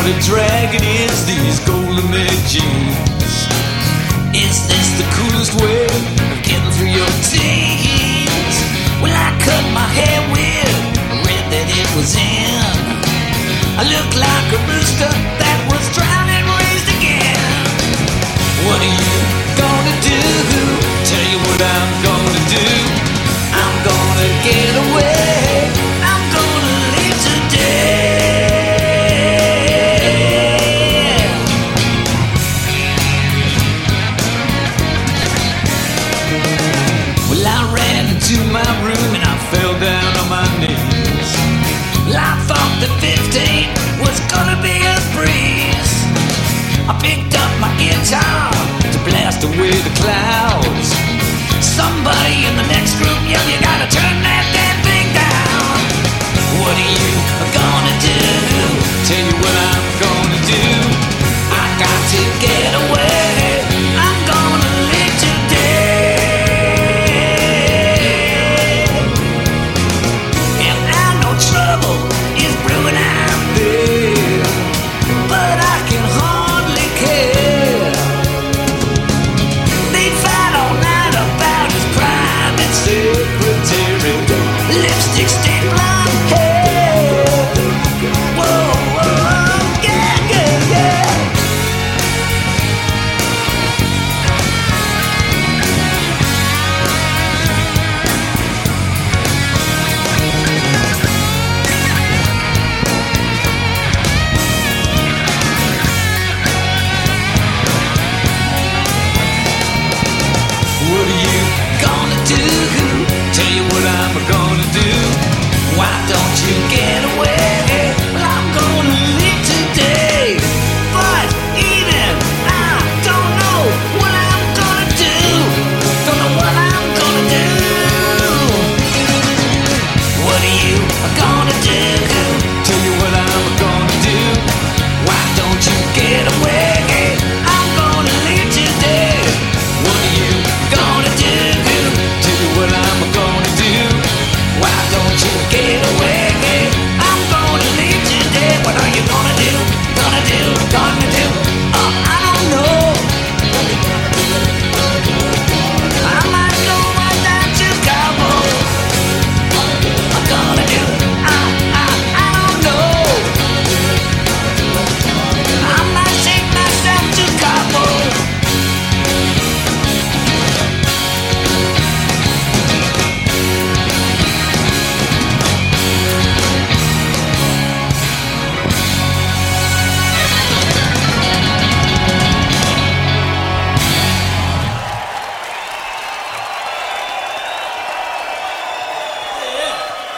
a dragon is these golden jeans. Is this the coolest way of getting through your teens? Well, I cut my hair with red that it was in. I look like a rooster that was drowned and raised again. What are you gonna do? Tell you what I'm gonna do. I'm gonna get away. I'm gonna leave today. Well, I ran into my room and I fell down on my knees. Well, I thought that 15 was gonna be a breeze. I picked up my guitar to blast away the clouds. Somebody in the next room yelled, you gotta turn that damn thing down. What are you gonna do? Tell you what I'm gonna do. I got to get away. I'm gonna live today. And I know trouble is brewing out there, but I can hardly care. They fight all night about his private secretary, lipstick stained blonde hair. Whoa, whoa, yeah, yeah, yeah. What are you gonna do? Tell you what I'm gonna do. Why don't you get away?